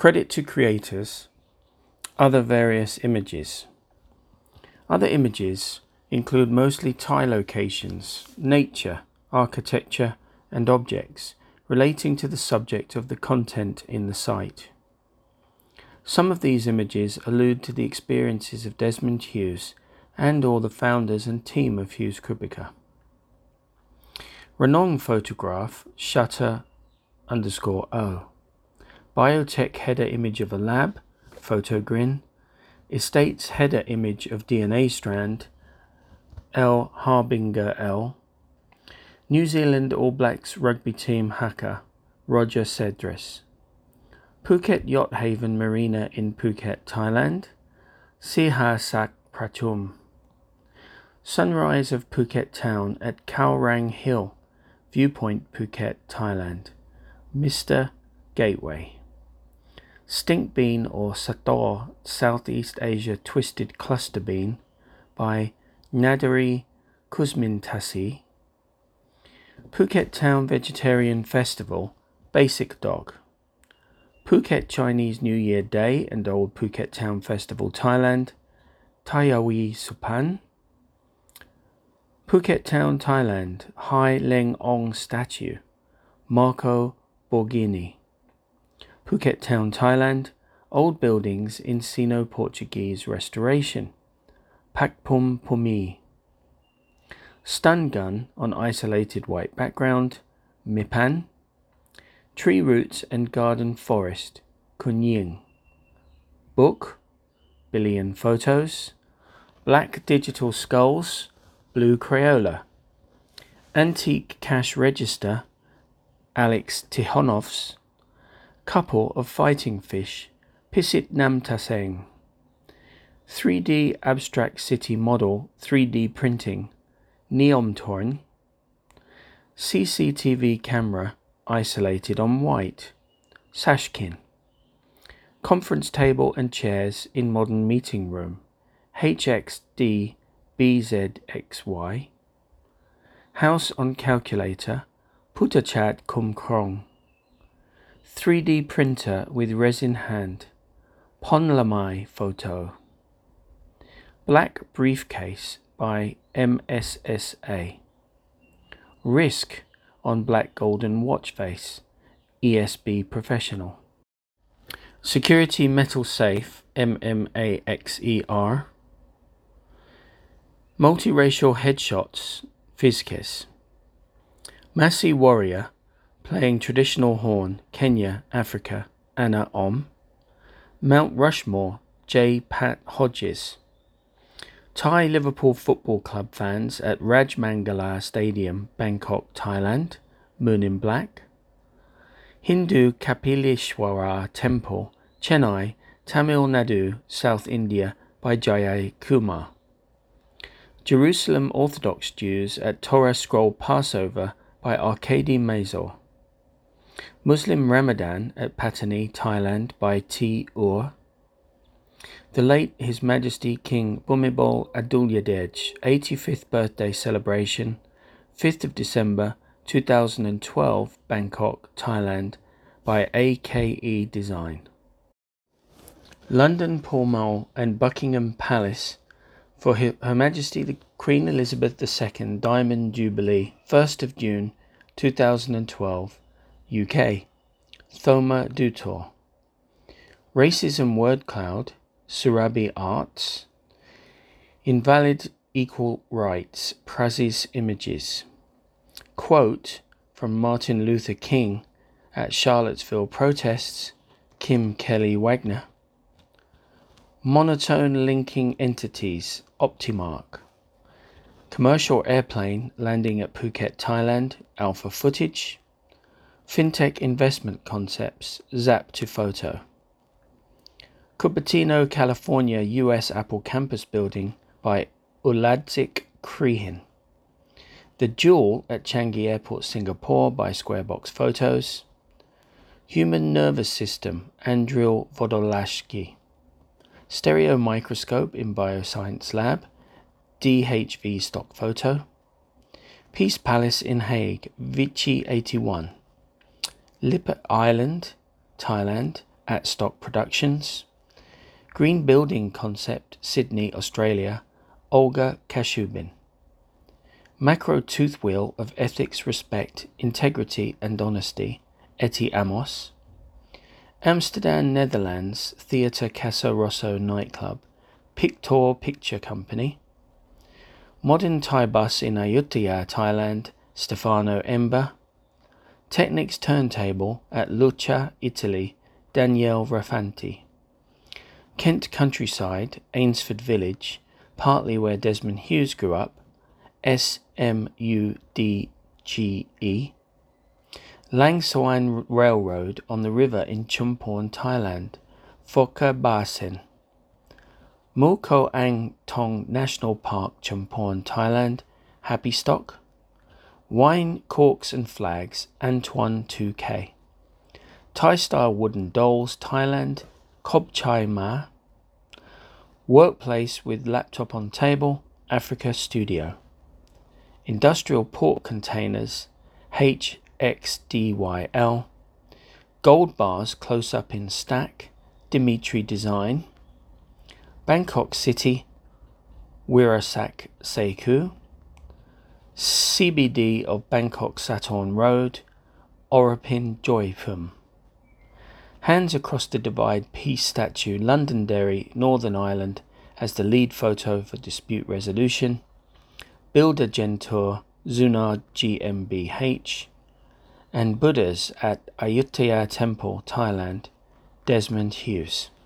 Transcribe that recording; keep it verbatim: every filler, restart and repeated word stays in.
Credit to creators. Other various images. Other images include mostly Thai locations, nature, architecture, and objects relating to the subject of the content in the site. Some of these images allude to the experiences of Desmond Hughes and or the founders and team of Hughes Kubicka. Ranong photograph, shutter underscore O. Biotech header image of a lab, photo grin. Estates header image of D N A strand, L Harbinger L. New Zealand All Blacks rugby team haka, Roger Cedris. Phuket Yacht Haven Marina in Phuket, Thailand, Siha Sak Pratum. Sunrise of Phuket town at Khao Rang Hill, Viewpoint Phuket, Thailand, Mister Gateway. Stink bean or Sator Southeast Asia twisted cluster bean by Nadari Kuzmintasi. Phuket Town Vegetarian Festival, Basic Dog. Phuket Chinese New Year Day and Old Phuket Town Festival, Thailand, Tayawi Supan. Phuket Town, Thailand, Hai Leng Ong Statue, Marco Borghini. Phuket Town, Thailand, Old Buildings in Sino-Portuguese Restoration, Pakpum Pumi. Stun gun on isolated white background, Mipan. Tree roots and garden forest, Kunying. Book, Billion Photos. Black digital skulls, Blue Crayola. Antique cash register, Alex Tihonov's. Couple of fighting fish, Pisit Namtaseng. three D abstract city model, three D printing, Neomtorn. C C T V camera isolated on white, Sashkin. Conference table and chairs in modern meeting room, H X D B Z X Y. House on calculator, Putachat Kum Krong. three D printer with resin hand, Ponlamai photo. Black briefcase by M S S A. Risk on black golden watch face, E S B Professional. Security metal safe, M M A X E R. Multiracial headshots, Fizkis. Massey Warrior, playing traditional horn, Kenya, Africa, Anna Om. Mount Rushmore, J. Pat Hodges. Thai Liverpool Football Club fans at Rajmangala Stadium, Bangkok, Thailand, Moon in Black. Hindu Kapilishwara Temple, Chennai, Tamil Nadu, South India by Jaya Kumar. Jerusalem Orthodox Jews at Torah Scroll Passover by Arkady Mazur. Muslim Ramadan at Patani, Thailand by T. Ur. The late His Majesty King Bhumibol Adulyadej eighty-fifth birthday celebration, fifth of December two thousand twelve, Bangkok, Thailand by A K E Design. London Pall Mall and Buckingham Palace for Her Majesty the Queen Elizabeth the Second Diamond Jubilee, first of June two thousand twelve, U K. Thoma Dutor. Racism Word Cloud, Surabi Arts. Invalid Equal Rights, Prazis Images. Quote from Martin Luther King at Charlottesville protests, Kim Kelly Wagner. Monotone linking entities, Optimark. Commercial airplane landing at Phuket, Thailand, alpha footage. Fintech investment concepts, Zap to Photo. Cupertino, California, U S Apple campus building by Uladzik Krihin. The Jewel at Changi Airport, Singapore by Squarebox Photos. Human nervous system, Andril Vodolashki. Stereo microscope in Bioscience Lab, D H V stock photo. Peace Palace in Hague, Vichy eighty-one. Lippert Island, Thailand, at Stock Productions. Green Building Concept, Sydney, Australia, Olga Kashubin. Macro Tooth Wheel of Ethics, Respect, Integrity and Honesty, Etty Amos. Amsterdam, Netherlands, Theatre Casa Rosso Nightclub, Pictor Picture Company. Modern Thai Bus in Ayutthaya, Thailand, Stefano Ember. Technics Turntable at Lucca, Italy, Daniele Raffanti. Kent Countryside, Ainsford Village, partly where Desmond Hughes grew up, S M U D G E. Lang Swan Railroad on the river in Chumphon, Thailand, Phoka Basin. Muko Ang Thong National Park, Chumphon, Thailand, Happy Stock. Wine, Corks and Flags, Antoine two K. Thai Style Wooden Dolls, Thailand, Kob Chai Ma. Workplace with Laptop on Table, Africa Studio. Industrial Port Containers, H X D Y L. Gold Bars Close Up in Stack, Dimitri Design. Bangkok City, Wirasak Seku. C B D of Bangkok Satorn Road, Orapin Joypum. Hands Across the Divide Peace Statue, Londonderry, Northern Ireland, as the lead photo for dispute resolution. Builder Gentour, Zunard G M B H. And Buddhas at Ayutthaya Temple, Thailand, Desmond Hughes.